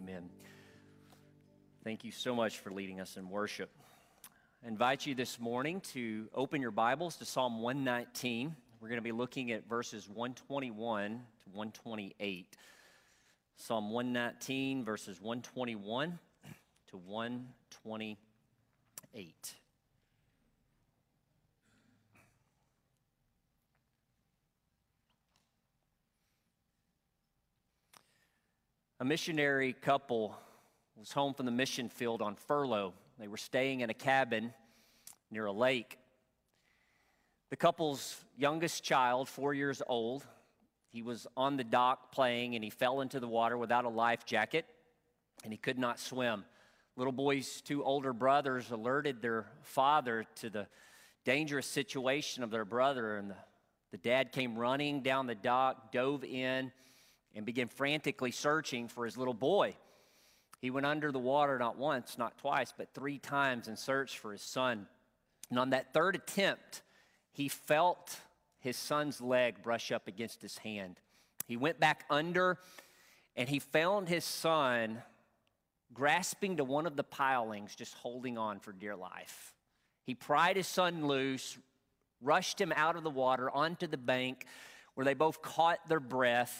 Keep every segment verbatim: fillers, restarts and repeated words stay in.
Amen. Thank you so much for leading us in worship. I invite you this morning to open your Bibles to Psalm one nineteen. We're going to be looking at verses one twenty-one to one twenty-eight. Psalm one nineteen, verses one twenty-one to one twenty-eight. A missionary couple was home from the mission field on furlough. They were staying in a cabin near a lake. The couple's youngest child, four years old, he was on the dock playing and he fell into the water without a life jacket and he could not swim. Little boy's two older brothers alerted their father to the dangerous situation of their brother, and the, the dad came running down the dock, dove in, and began frantically searching for his little boy. He went under the water not once, not twice, but three times in search for his son. And on that third attempt, he felt his son's leg brush up against his hand. He went back under, and he found his son grasping to one of the pilings, just holding on for dear life. He pried his son loose, rushed him out of the water onto the bank, where they both caught their breath.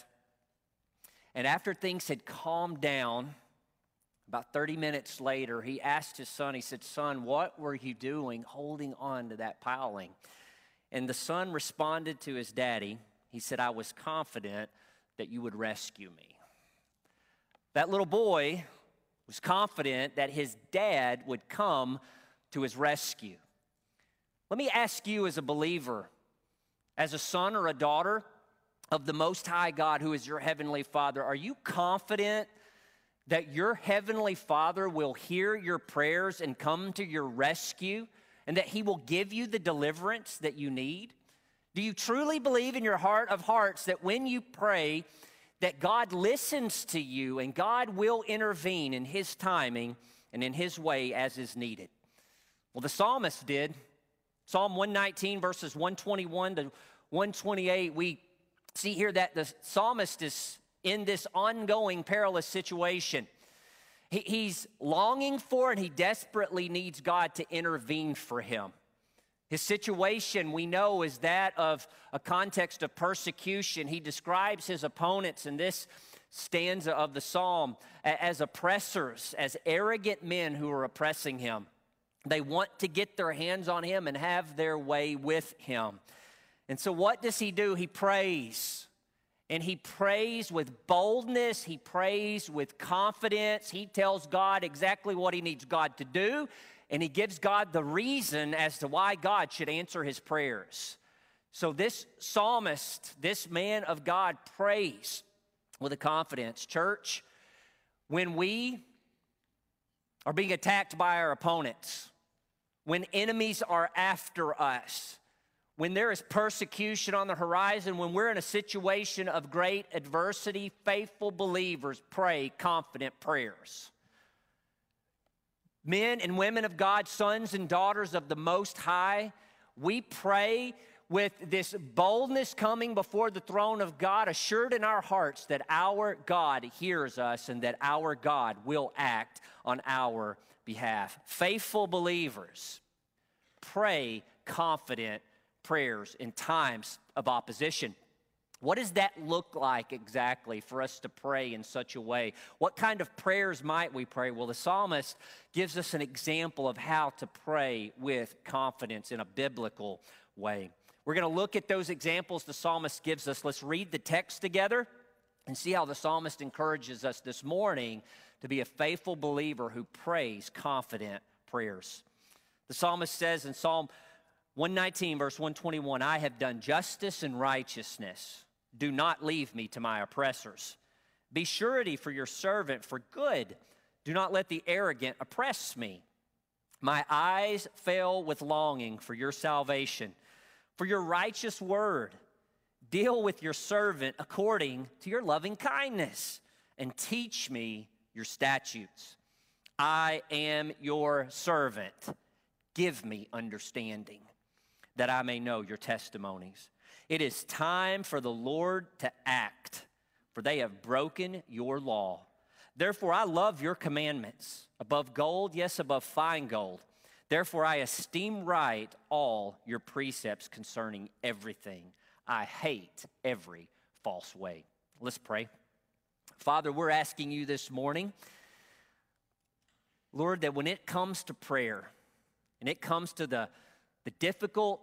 And after things had calmed down, about thirty minutes later, he asked his son, he said, "Son, what were you doing holding on to that piling?" And the son responded to his daddy. He said, "I was confident that you would rescue me." That little boy was confident that his dad would come to his rescue. Let me ask you, as a believer, as a son or a daughter of the Most High God, who is your heavenly Father, are you confident that your heavenly Father will hear your prayers and come to your rescue, and that he will give you the deliverance that you need? Do you truly believe in your heart of hearts that when you pray, that God listens to you and God will intervene in his timing and in his way as is needed? Well, the psalmist did. Psalm one nineteen, verses one twenty-one to one twenty-eight, we see here that the psalmist is in this ongoing perilous situation. He, he's longing for and he desperately needs God to intervene for him. His situation, we know, is that of a context of persecution. He describes his opponents in this stanza of the psalm as oppressors, as arrogant men who are oppressing him. They want to get their hands on him and have their way with him. And so what does he do? He prays. And he prays with boldness. He prays with confidence. He tells God exactly what he needs God to do. And he gives God the reason as to why God should answer his prayers. So this psalmist, this man of God, prays with a confidence. Church, when we are being attacked by our opponents, when enemies are after us, when there is persecution on the horizon, when we're in a situation of great adversity, faithful believers pray confident prayers. Men and women of God, sons and daughters of the Most High, we pray with this boldness coming before the throne of God, assured in our hearts that our God hears us and that our God will act on our behalf. Faithful believers pray confident prayers in times of opposition. What does that look like exactly for us to pray in such a way? What kind of prayers might we pray? Well, the psalmist gives us an example of how to pray with confidence in a biblical way. We're going to look at those examples the psalmist gives us. Let's read the text together and see how the psalmist encourages us this morning to be a faithful believer who prays confident prayers. The psalmist says in Psalm one nineteen, verse one twenty-one, "I have done justice and righteousness. Do not leave me to my oppressors. Be surety for your servant for good. Do not let the arrogant oppress me. My eyes fail with longing for your salvation, for your righteous word. Deal with your servant according to your loving kindness, and teach me your statutes. I am your servant. Give me understanding, that I may know your testimonies. It is time for the Lord to act, for they have broken your law. Therefore, I love your commandments above gold, yes, above fine gold. Therefore, I esteem right all your precepts concerning everything. I hate every false way. Let's pray. Father, we're asking you this morning, Lord, that when it comes to prayer and it comes to the, the difficult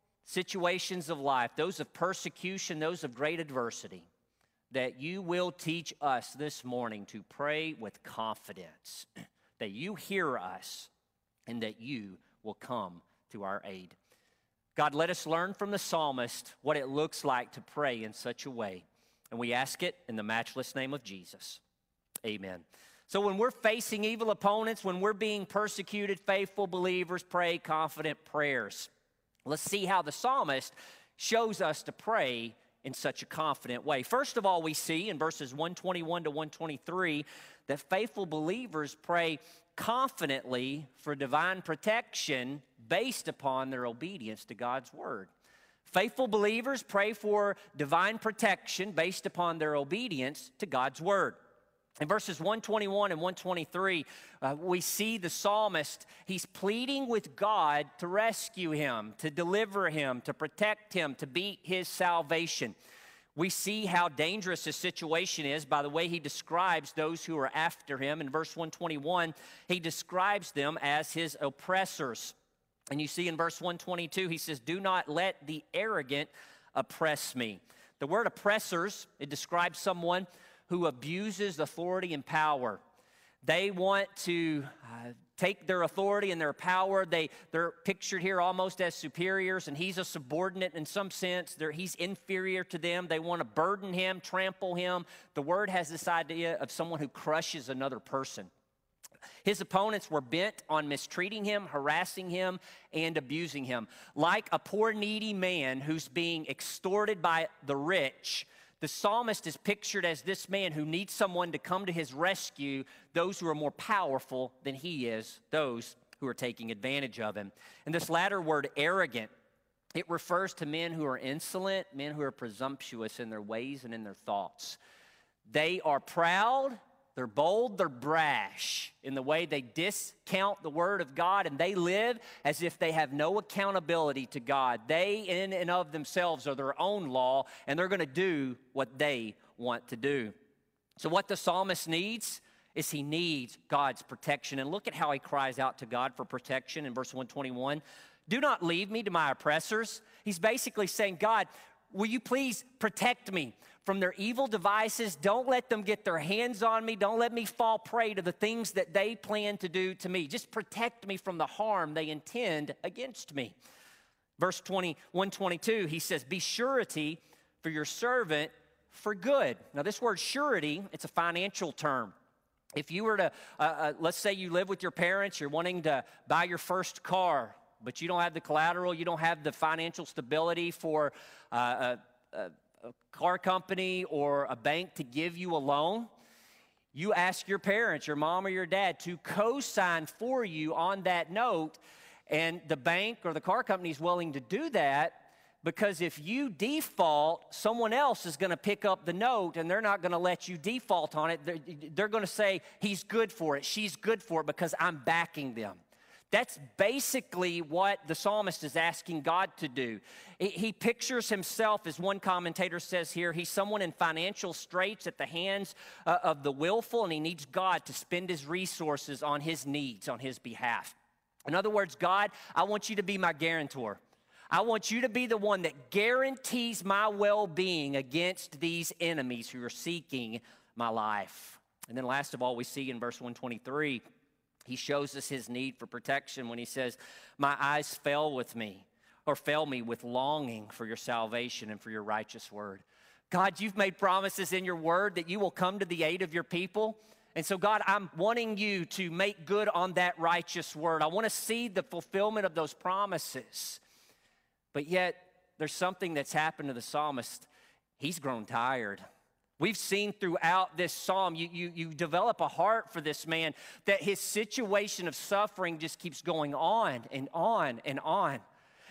situations of life, those of persecution, those of great adversity, that you will teach us this morning to pray with confidence, that you hear us and that you will come to our aid. God, let us learn from the psalmist what it looks like to pray in such a way. And we ask it in the matchless name of Jesus. Amen. So when we're facing evil opponents, when we're being persecuted, faithful believers pray confident prayers. Let's see how the psalmist shows us to pray in such a confident way. First of all, we see in verses one twenty-one to one twenty-three that faithful believers pray confidently for divine protection based upon their obedience to God's word. Faithful believers pray for divine protection based upon their obedience to God's word. In verses one twenty-one and one twenty-three, uh, we see the psalmist, he's pleading with God to rescue him, to deliver him, to protect him, to be his salvation. We see how dangerous his situation is by the way he describes those who are after him. In verse one twenty-one, he describes them as his oppressors. And you see in verse one twenty-two, he says, "Do not let the arrogant oppress me." The word oppressors, it describes someone who abuses authority and power. They want to uh, take their authority and their power. They, they're pictured here almost as superiors, and he's a subordinate in some sense. They're, he's inferior to them. They want to burden him, trample him. The word has this idea of someone who crushes another person. His opponents were bent on mistreating him, harassing him, and abusing him. Like a poor, needy man who's being extorted by the rich, the psalmist is pictured as this man who needs someone to come to his rescue, those who are more powerful than he is, those who are taking advantage of him. And this latter word, arrogant, it refers to men who are insolent, men who are presumptuous in their ways and in their thoughts. They are proud, they're bold, they're brash in the way they discount the word of God, and they live as if they have no accountability to God. They in and of themselves are their own law, and they're going to do what they want to do. So what the psalmist needs is he needs God's protection. And look at how he cries out to God for protection in verse one twenty-one. "Do not leave me to my oppressors." He's basically saying, God, will you please protect me from their evil devices? Don't let them get their hands on me. Don't let me fall prey to the things that they plan to do to me. Just protect me from the harm they intend against me. Verse one twenty-two, he says, "Be surety for your servant for good." Now this word surety, it's a financial term. If you were to, uh, uh, let's say you live with your parents, you're wanting to buy your first car, but you don't have the collateral, you don't have the financial stability for uh, a, a, a car company or a bank to give you a loan, you ask your parents, your mom or your dad, to co-sign for you on that note, and the bank or the car company is willing to do that because if you default, someone else is going to pick up the note and they're not going to let you default on it. They're, they're going to say, he's good for it, she's good for it because I'm backing them. That's basically what the psalmist is asking God to do. He pictures himself, as one commentator says here, he's someone in financial straits at the hands uh, of the willful, and he needs God to spend his resources on his needs, on his behalf. In other words, God, I want you to be my guarantor. I want you to be the one that guarantees my well-being against these enemies who are seeking my life. And then last of all, we see in verse one twenty-three, he shows us his need for protection when he says, "My eyes fail with me, or fail me with longing for your salvation and for your righteous word." God, you've made promises in your word that you will come to the aid of your people. And so, God, I'm wanting you to make good on that righteous word. I want to see the fulfillment of those promises. But yet, there's something that's happened to the psalmist. He's grown tired. We've seen throughout this psalm, you, you, you develop a heart for this man, that his situation of suffering just keeps going on and on and on.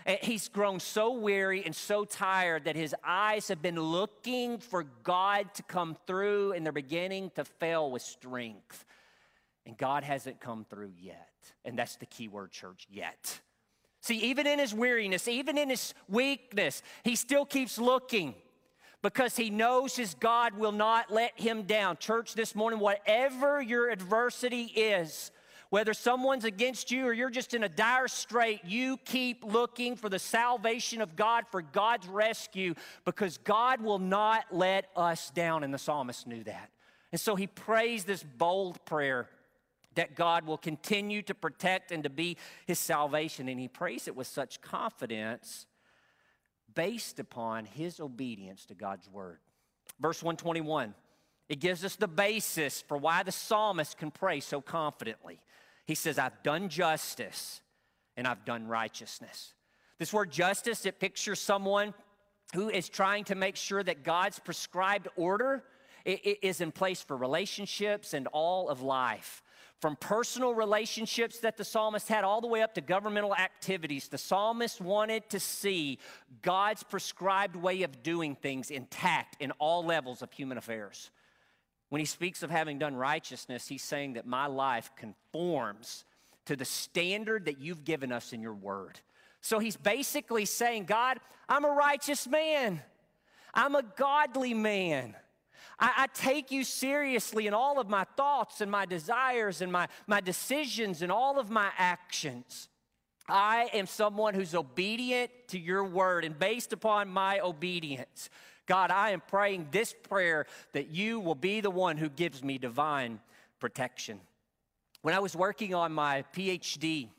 And he's grown so weary and so tired that his eyes have been looking for God to come through, and they're beginning to fail with strength. And God hasn't come through yet. And that's the key word, church, yet. See, even in his weariness, even in his weakness, he still keeps looking because he knows his God will not let him down. Church, this morning, whatever your adversity is, whether someone's against you or you're just in a dire strait, you keep looking for the salvation of God, for God's rescue, because God will not let us down, and the psalmist knew that. And so he prays this bold prayer that God will continue to protect and to be his salvation. And he prays it with such confidence based upon his obedience to God's word. Verse one twenty-one, it gives us the basis for why the psalmist can pray so confidently. He says, I've done justice and I've done righteousness. This word justice, it pictures someone who is trying to make sure that God's prescribed order is in place for relationships and all of life. From personal relationships that the psalmist had all the way up to governmental activities, the psalmist wanted to see God's prescribed way of doing things intact in all levels of human affairs. When he speaks of having done righteousness, he's saying that my life conforms to the standard that you've given us in your word. So he's basically saying, God, I'm a righteous man. I'm a godly man. I, I take you seriously in all of my thoughts and my desires and my, my decisions and all of my actions. I am someone who's obedient to your word, and based upon my obedience, God, I am praying this prayer that you will be the one who gives me divine protection. When I was working on my P H D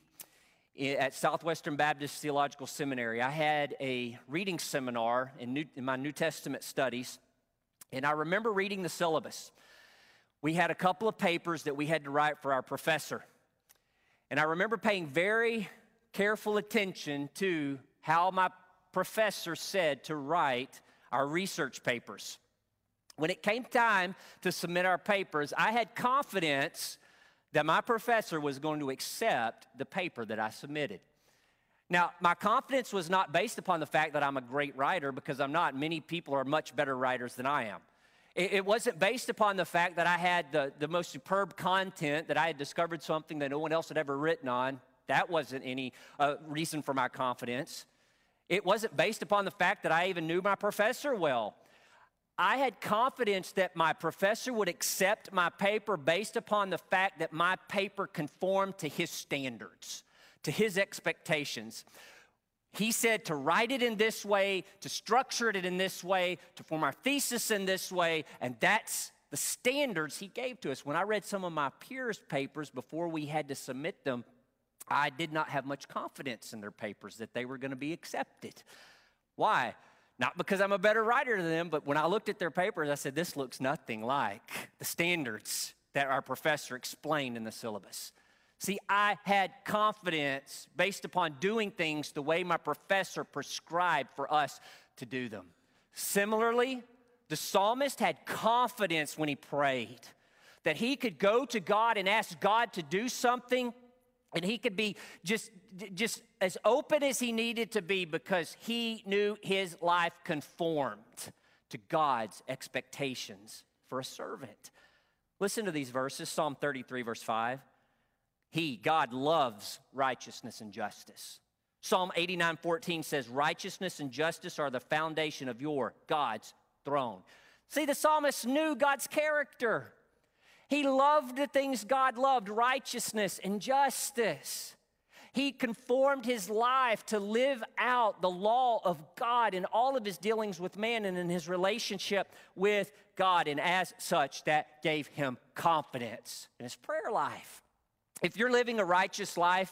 at Southwestern Baptist Theological Seminary, I had a reading seminar in, New, in my New Testament studies, and I remember reading the syllabus. We had a couple of papers that we had to write for our professor, and I remember paying very careful attention to how my professor said to write our research papers. When it came time to submit our papers, I had confidence that my professor was going to accept the paper that I submitted. Now, my confidence was not based upon the fact that I'm a great writer, because I'm not. Many people are much better writers than I am. It, it wasn't based upon the fact that I had the, the most superb content, that I had discovered something that no one else had ever written on. That wasn't any uh, reason for my confidence. It wasn't based upon the fact that I even knew my professor well. I had confidence that my professor would accept my paper based upon the fact that my paper conformed to his standards, to his expectations. He said to write it in this way, to structure it in this way, to form our thesis in this way, and that's the standards he gave to us. When I read some of my peers' papers before we had to submit them, I did not have much confidence in their papers that they were going to be accepted. Why? Not because I'm a better writer than them, but when I looked at their papers, I said, this looks nothing like the standards that our professor explained in the syllabus. See, I had confidence based upon doing things the way my professor prescribed for us to do them. Similarly, the psalmist had confidence when he prayed that he could go to God and ask God to do something, and he could be just, just as open as he needed to be, because he knew his life conformed to God's expectations for a servant. Listen to these verses. Psalm thirty-three, verse five. He, God, loves righteousness and justice. Psalm eighty-nine, fourteen says, righteousness and justice are the foundation of your, God's throne. See, the psalmist knew God's character. He loved the things God loved, righteousness and justice. He conformed his life to live out the law of God in all of his dealings with man and in his relationship with God. And as such, that gave him confidence in his prayer life. If you're living a righteous life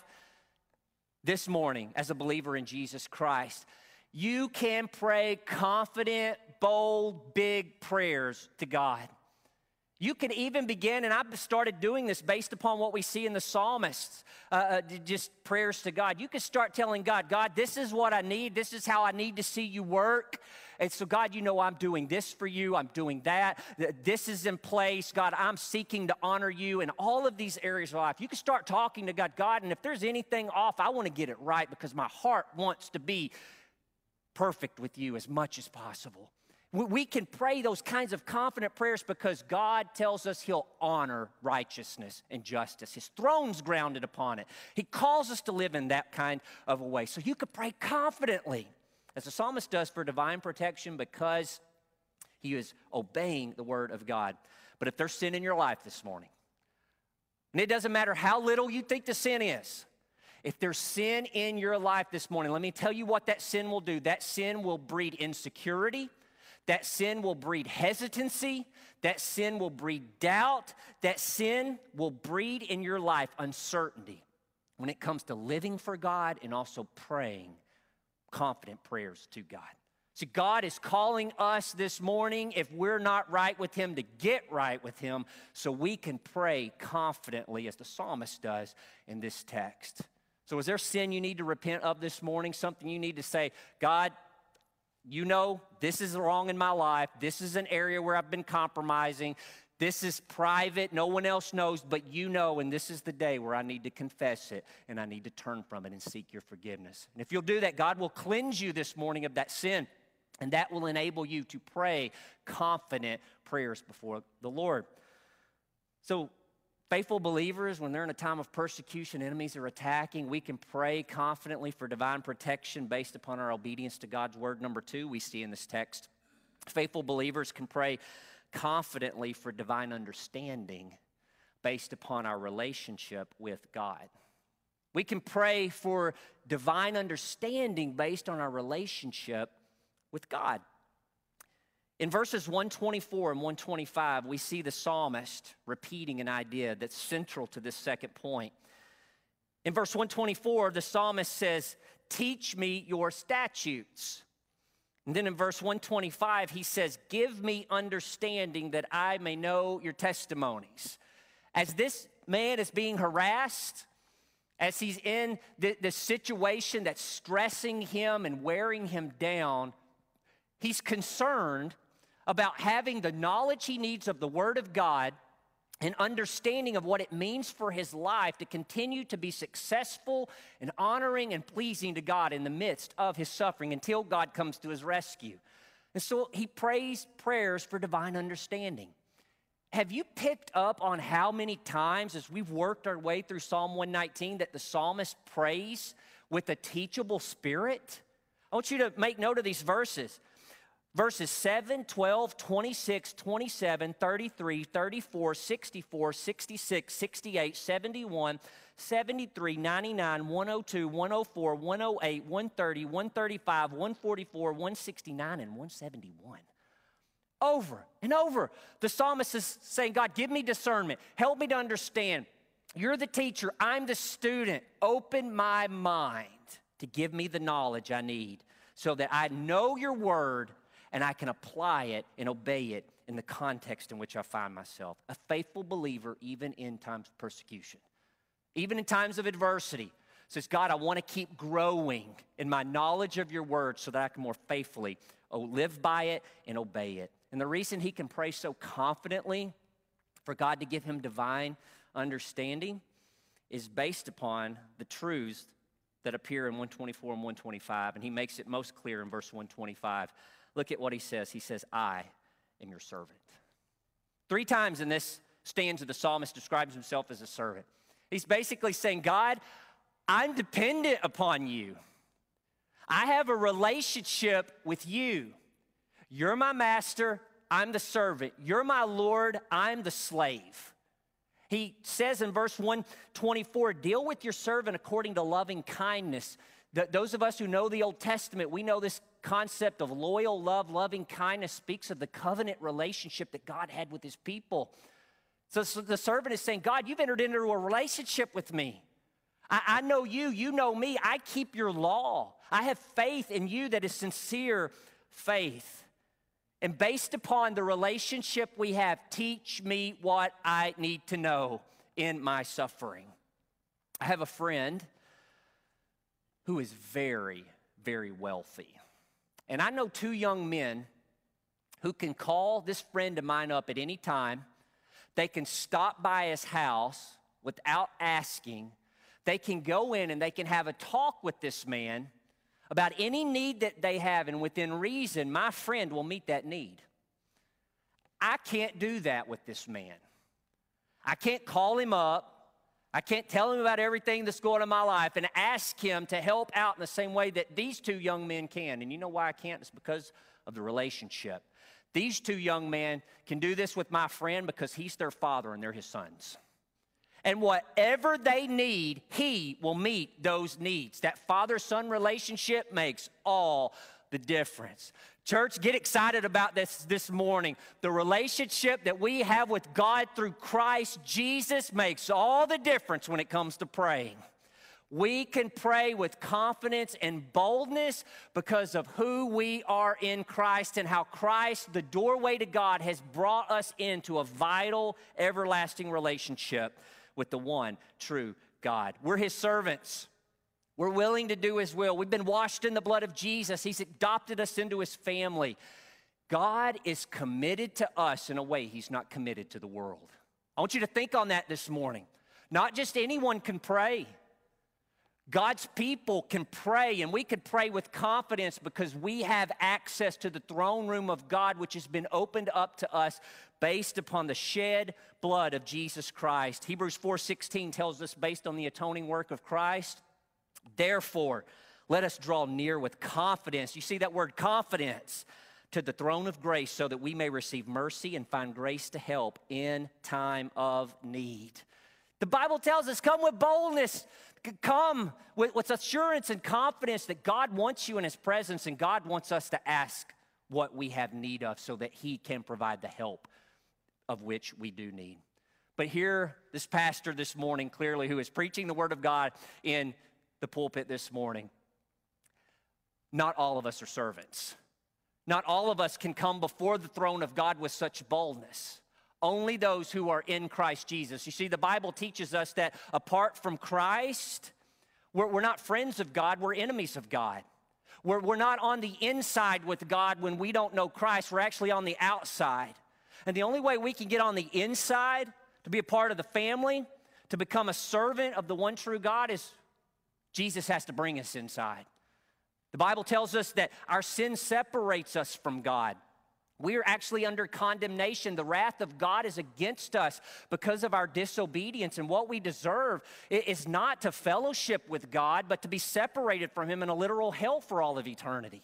this morning as a believer in Jesus Christ, you can pray confident, bold, big prayers to God. You can even begin, and I've started doing this based upon what we see in the psalmists, uh, uh, just prayers to God. You can start telling God, God, this is what I need. This is how I need to see you work. And so, God, you know I'm doing this for you. I'm doing that. This is in place. God, I'm seeking to honor you in all of these areas of life. You can start talking to God, God, and if there's anything off, I want to get it right because my heart wants to be perfect with you as much as possible. We can pray those kinds of confident prayers because God tells us he'll honor righteousness and justice. His throne's grounded upon it. He calls us to live in that kind of a way. So you could pray confidently, as the psalmist does, for divine protection because he is obeying the word of God. But if there's sin in your life this morning, and it doesn't matter how little you think the sin is, if there's sin in your life this morning, let me tell you what that sin will do. That sin will breed insecurity. That sin will breed hesitancy. That sin will breed doubt. That sin will breed in your life uncertainty when it comes to living for God and also praying confident prayers to God. See, God is calling us this morning, if we're not right with him, to get right with him so we can pray confidently as the psalmist does in this text. So is there sin you need to repent of this morning? Something you need to say, God, you know, this is wrong in my life. This is an area where I've been compromising. This is private. No one else knows, but you know, and this is the day where I need to confess it, and I need to turn from it and seek your forgiveness. And if you'll do that, God will cleanse you this morning of that sin, and that will enable you to pray confident prayers before the Lord. So, faithful believers, when they're in a time of persecution, enemies are attacking, we can pray confidently for divine protection based upon our obedience to God's word. Number two, we see in this text, faithful believers can pray confidently for divine understanding based upon our relationship with God. We can pray for divine understanding based on our relationship with God. In verses one twenty-four and one twenty-five, we see the psalmist repeating an idea that's central to this second point. In verse one twenty-four, the psalmist says, teach me your statutes. And then in verse one twenty-five, he says, give me understanding that I may know your testimonies. As this man is being harassed, as he's in the, the situation that's stressing him and wearing him down, he's concerned about having the knowledge he needs of the Word of God and understanding of what it means for his life to continue to be successful and honoring and pleasing to God in the midst of his suffering until God comes to his rescue. And so he prays prayers for divine understanding. Have you picked up on how many times as we've worked our way through Psalm one nineteen that the psalmist prays with a teachable spirit? I want you to make note of these verses. Verses seven, twelve, twenty-six, twenty-seven, thirty-three, thirty-four, sixty-four, sixty-six, sixty-eight, seventy-one, seventy-three, ninety-nine, one oh two, one oh four, one oh eight, one thirty, one thirty-five, one forty-four, one sixty-nine, and one seventy-one. Over and over, the psalmist is saying, God, give me discernment. Help me to understand. You're the teacher. I'm the student. Open my mind to give me the knowledge I need so that I know your word and I can apply it and obey it in the context in which I find myself. A faithful believer, even in times of persecution, even in times of adversity, says, God, I want to keep growing in my knowledge of your word so that I can more faithfully live by it and obey it. And the reason he can pray so confidently for God to give him divine understanding is based upon the truths that appear in one twenty-four and one twenty-five. And he makes it most clear in verse one twenty-five. Look at what he says. He says, I am your servant. Three times in this stanza, the psalmist describes himself as a servant. He's basically saying, God, I'm dependent upon you. I have a relationship with you. You're my master. I'm the servant. You're my Lord. I'm the slave. He says in verse one twenty-four, deal with your servant according to loving kindness. Th- those of us who know the Old Testament, we know this concept of loyal love, loving kindness speaks of the covenant relationship that God had with his people. So, so the servant is saying, God, you've entered into a relationship with me. I, I know you, you know me. I keep your law. I have faith in you that is sincere faith. And based upon the relationship we have, teach me what I need to know in my suffering. I have a friend who is very, very wealthy. And I know two young men who can call this friend of mine up at any time. They can stop by his house without asking. They can go in and they can have a talk with this man about any need that they have, and within reason, my friend will meet that need. I can't do that with this man. I can't call him up. I can't tell him about everything that's going on in my life and ask him to help out in the same way that these two young men can. And you know why I can't? It's because of the relationship. These two young men can do this with my friend because he's their father and they're his sons. And whatever they need, he will meet those needs. That father-son relationship makes all the difference. Church, get excited about this this morning. The relationship that we have with God through Christ Jesus makes all the difference when it comes to praying. We can pray with confidence and boldness because of who we are in Christ and how Christ, the doorway to God, has brought us into a vital, everlasting relationship with the one true God. We're his servants. We're willing to do his will. We've been washed in the blood of Jesus. He's adopted us into his family. God is committed to us in a way he's not committed to the world. I want you to think on that this morning. Not just anyone can pray. God's people can pray, and we can pray with confidence because we have access to the throne room of God, which has been opened up to us based upon the shed blood of Jesus Christ. Hebrews four sixteen tells us, based on the atoning work of Christ, therefore, let us draw near with confidence. You see that word confidence, to the throne of grace so that we may receive mercy and find grace to help in time of need. The Bible tells us, come with boldness. Come with, with assurance and confidence that God wants you in his presence, and God wants us to ask what we have need of so that he can provide the help of which we do need. But here, this pastor this morning, clearly, who is preaching the word of God in the pulpit this morning, not all of us are servants. Not all of us can come before the throne of God with such boldness. Only those who are in Christ Jesus. You see, the Bible teaches us that apart from Christ, we're, we're not friends of God, we're enemies of God. We're, we're not on the inside with God when we don't know Christ, we're actually on the outside. And the only way we can get on the inside, to be a part of the family, to become a servant of the one true God, is Jesus has to bring us inside. The Bible tells us that our sin separates us from God. We are actually under condemnation. The wrath of God is against us because of our disobedience. And what we deserve is not to fellowship with God, but to be separated from him in a literal hell for all of eternity.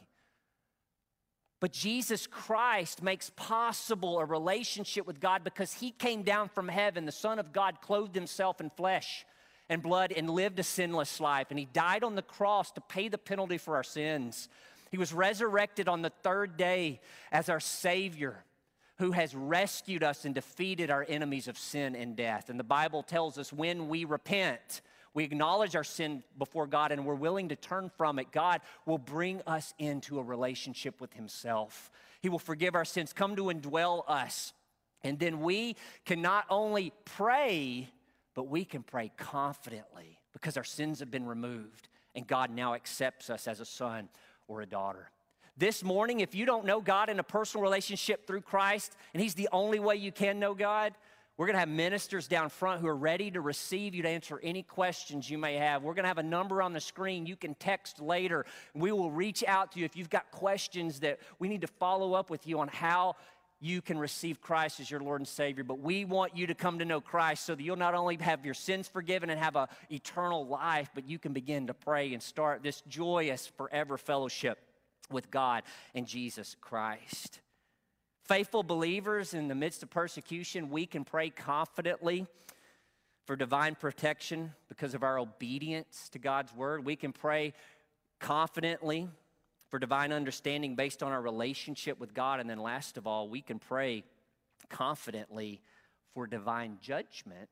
But Jesus Christ makes possible a relationship with God because he came down from heaven. The Son of God clothed himself in flesh and blood and lived a sinless life. And he died on the cross to pay the penalty for our sins. He was resurrected on the third day as our Savior, who has rescued us and defeated our enemies of sin and death. And the Bible tells us when we repent, we acknowledge our sin before God and we're willing to turn from it, God will bring us into a relationship with himself. He will forgive our sins, come to indwell us. And then we can not only pray, but we can pray confidently because our sins have been removed and God now accepts us as a son or a daughter. This morning, if you don't know God in a personal relationship through Christ, and he's the only way you can know God, we're going to have ministers down front who are ready to receive you to answer any questions you may have. We're going to have a number on the screen. You can text later. We will reach out to you if you've got questions that we need to follow up with you on how you can receive Christ as your Lord and Savior. But we want you to come to know Christ so that you'll not only have your sins forgiven and have an eternal life, but you can begin to pray and start this joyous forever fellowship with God and Jesus Christ. Faithful believers in the midst of persecution, we can pray confidently for divine protection because of our obedience to God's word. We can pray confidently for divine understanding based on our relationship with God. And then last of all, we can pray confidently for divine judgment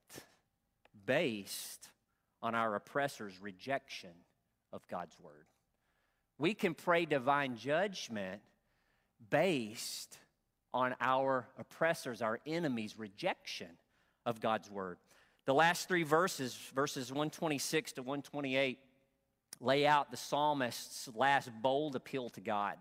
based on our oppressor's rejection of God's word. We can pray divine judgment based on our oppressors, our enemies' rejection of God's word. The last three verses, verses one twenty-six to one twenty-eight, lay out the psalmist's last bold appeal to God.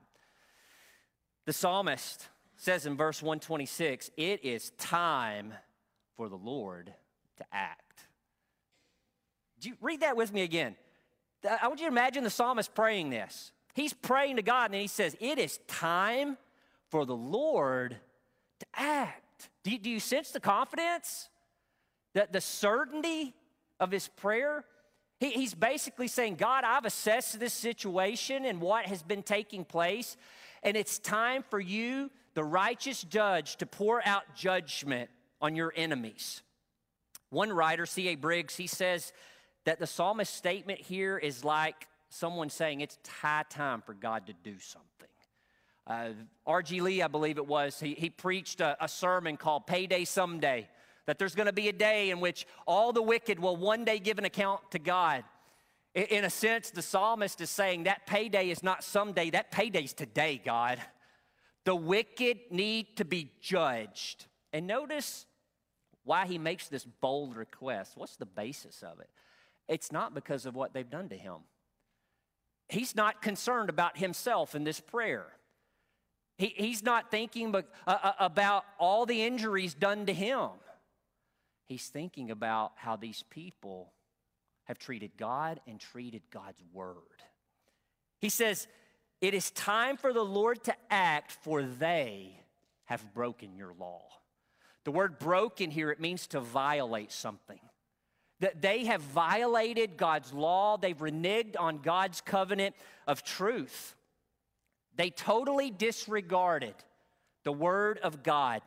The psalmist says in verse one twenty-six, "It is time for the Lord to act." Do you read that with me again? I want you to imagine the psalmist praying this. He's praying to God, and he says, "It is time for the Lord to act." Do you, do you sense the confidence? The, the certainty of his prayer? He, he's basically saying, God, I've assessed this situation and what has been taking place, and it's time for you, the righteous judge, to pour out judgment on your enemies. One writer, C A Briggs, he says that the psalmist's statement here is like someone saying it's high time for God to do something. Uh, R G Lee, I believe it was, he, he preached a, a sermon called Payday Someday, that there's going to be a day in which all the wicked will one day give an account to God. In, in a sense, the psalmist is saying that payday is not someday, that payday's today, God. The wicked need to be judged. And notice why he makes this bold request. What's the basis of it? It's not because of what they've done to him. He's not concerned about himself in this prayer. He, he's not thinking but, uh, about all the injuries done to him. He's thinking about how these people have treated God and treated God's word. He says, it is time for the Lord to act, for they have broken your law. The word broken here, it means to violate something. That they have violated God's law. They've reneged on God's covenant of truth. They totally disregarded the word of God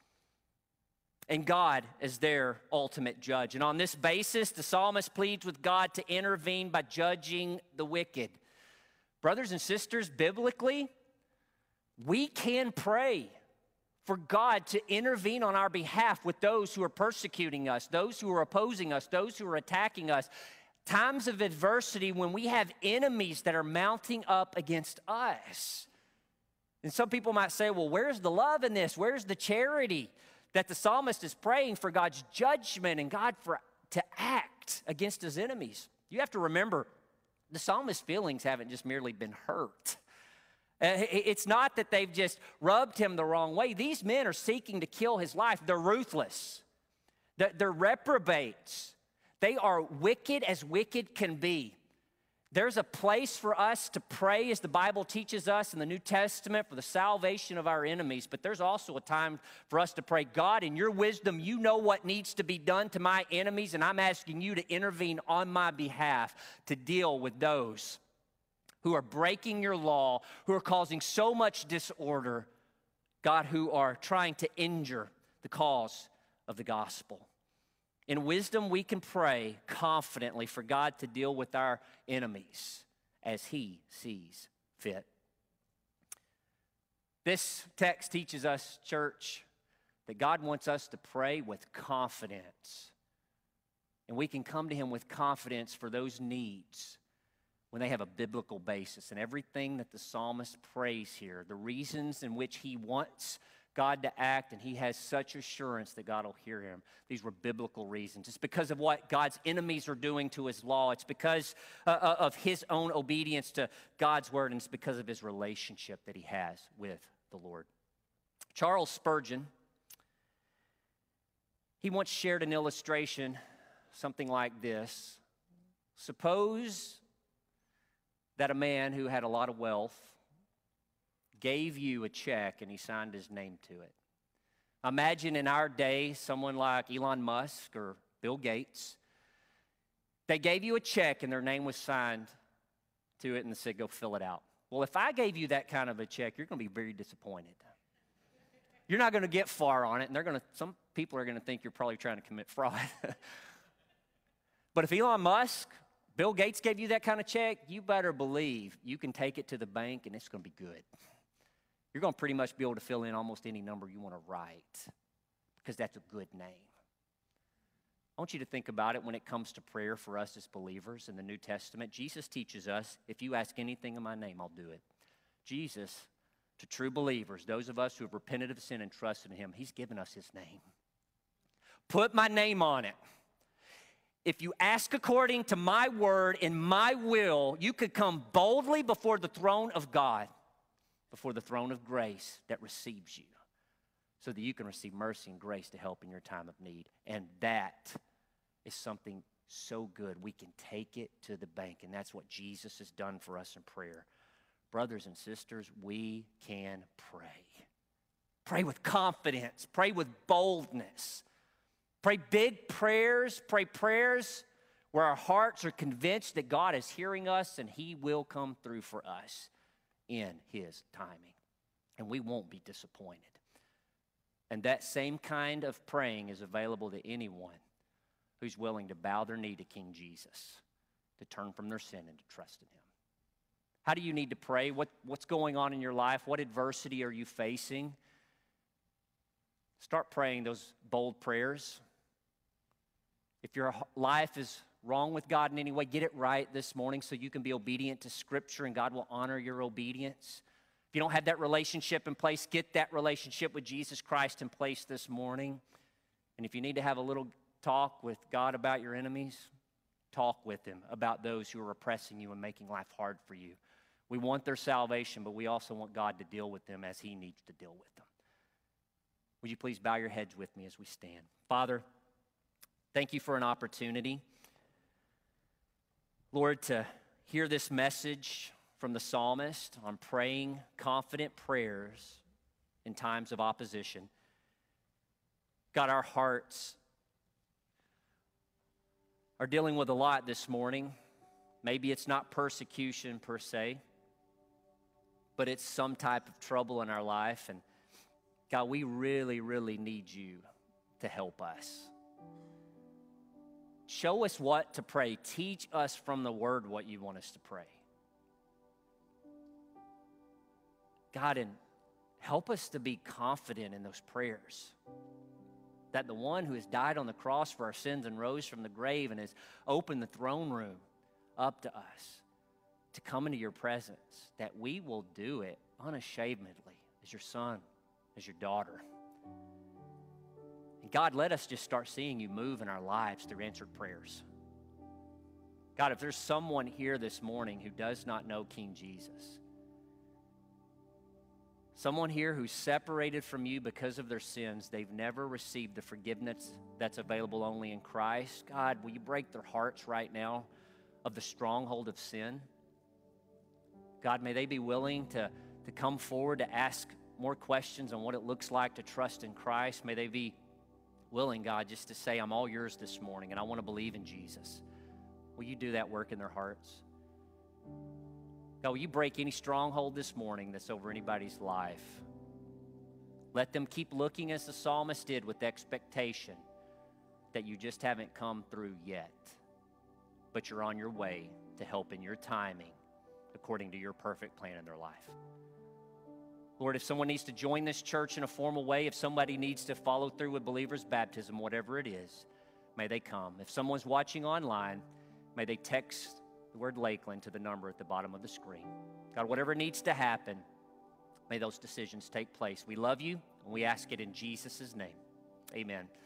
and God as their ultimate judge. And on this basis, the psalmist pleads with God to intervene by judging the wicked. Brothers and sisters, biblically, we can pray for God to intervene on our behalf with those who are persecuting us, those who are opposing us, those who are attacking us. Times of adversity when we have enemies that are mounting up against us. And some people might say, well, where's the love in this? Where's the charity? That the psalmist is praying for God's judgment and God for, to act against his enemies. You have to remember, the psalmist's feelings haven't just merely been hurt. It's not that they've just rubbed him the wrong way. These men are seeking to kill his life. They're ruthless. They're reprobates. They are wicked as wicked can be. There's a place for us to pray, as the Bible teaches us in the New Testament, for the salvation of our enemies. But there's also a time for us to pray, God, in your wisdom, you know what needs to be done to my enemies, and I'm asking you to intervene on my behalf to deal with those who are breaking your law, who are causing so much disorder, God, who are trying to injure the cause of the gospel. In wisdom, we can pray confidently for God to deal with our enemies as he sees fit. This text teaches us, church, that God wants us to pray with confidence. And we can come to him with confidence for those needs when they have a biblical basis. And everything that the psalmist prays here, the reasons in which he wants God to act, and he has such assurance that God will hear him. These were biblical reasons. It's because of what God's enemies are doing to his law. It's because uh, of his own obedience to God's word, and it's because of his relationship that he has with the Lord. Charles Spurgeon, he once shared an illustration, something like this. Suppose that a man who had a lot of wealth gave you a check and he signed his name to it. Imagine in our day, someone like Elon Musk or Bill Gates, they gave you a check and their name was signed to it and they said, go fill it out. Well, if I gave you that kind of a check, you're going to be very disappointed. You're not going to get far on it, and they're going to, some people are going to think you're probably trying to commit fraud. But if Elon Musk, Bill Gates gave you that kind of check, you better believe you can take it to the bank and it's going to be good. You're going to pretty much be able to fill in almost any number you want to write because that's a good name. I want you to think about it when it comes to prayer for us as believers in the New Testament. Jesus teaches us, if you ask anything in my name, I'll do it. Jesus to true believers, those of us who have repented of sin and trusted in him, he's given us his name. Put my name on it. If you ask according to my word in my will, you could come boldly before the throne of God, before the throne of grace that receives you, so that you can receive mercy and grace to help in your time of need. And that is something so good. We can take it to the bank, and that's what Jesus has done for us in prayer. Brothers and sisters, we can pray. Pray with confidence. Pray with boldness. Pray big prayers. Pray prayers where our hearts are convinced that God is hearing us and he will come through for us in his timing. And we won't be disappointed. And that same kind of praying is available to anyone who's willing to bow their knee to King Jesus, to turn from their sin and to trust in him. How do you need to pray? What, what's going on in your life? What adversity are you facing? Start praying those bold prayers. If your life is wrong with God in any way, get it right this morning so you can be obedient to Scripture and God will honor your obedience. If you don't have that relationship in place, get that relationship with Jesus Christ in place this morning. And if you need to have a little talk with God about your enemies, talk with him about those who are oppressing you and making life hard for you. We want their salvation, but we also want God to deal with them as he needs to deal with them. Would you please bow your heads with me as we stand? Father, thank you for an opportunity, Lord, to hear this message from the psalmist on praying confident prayers in times of opposition. God, our hearts are dealing with a lot this morning. Maybe it's not persecution per se, but it's some type of trouble in our life. And God, we really, really need you to help us. Show us what to pray. Teach us from the word what you want us to pray. God, and help us to be confident in those prayers. That the one who has died on the cross for our sins and rose from the grave and has opened the throne room up to us to come into your presence, that we will do it unashamedly as your son, as your daughter. And God, let us just start seeing you move in our lives through answered prayers. God, if there's someone here this morning who does not know King Jesus, someone here who's separated from you because of their sins, they've never received the forgiveness that's available only in Christ, God, will you break their hearts right now of the stronghold of sin? God, may they be willing to, to come forward to ask more questions on what it looks like to trust in Christ. May they be willing, God, just to say, I'm all yours this morning and I want to believe in Jesus. Will you do that work in their hearts? God, will you break any stronghold this morning that's over anybody's life? Let them keep looking as the psalmist did with expectation that you just haven't come through yet, but you're on your way to help in your timing according to your perfect plan in their life. Lord, if someone needs to join this church in a formal way, if somebody needs to follow through with believers' baptism, whatever it is, may they come. If someone's watching online, may they text the word Lakeland to the number at the bottom of the screen. God, whatever needs to happen, may those decisions take place. We love you, and we ask it in Jesus' name. Amen.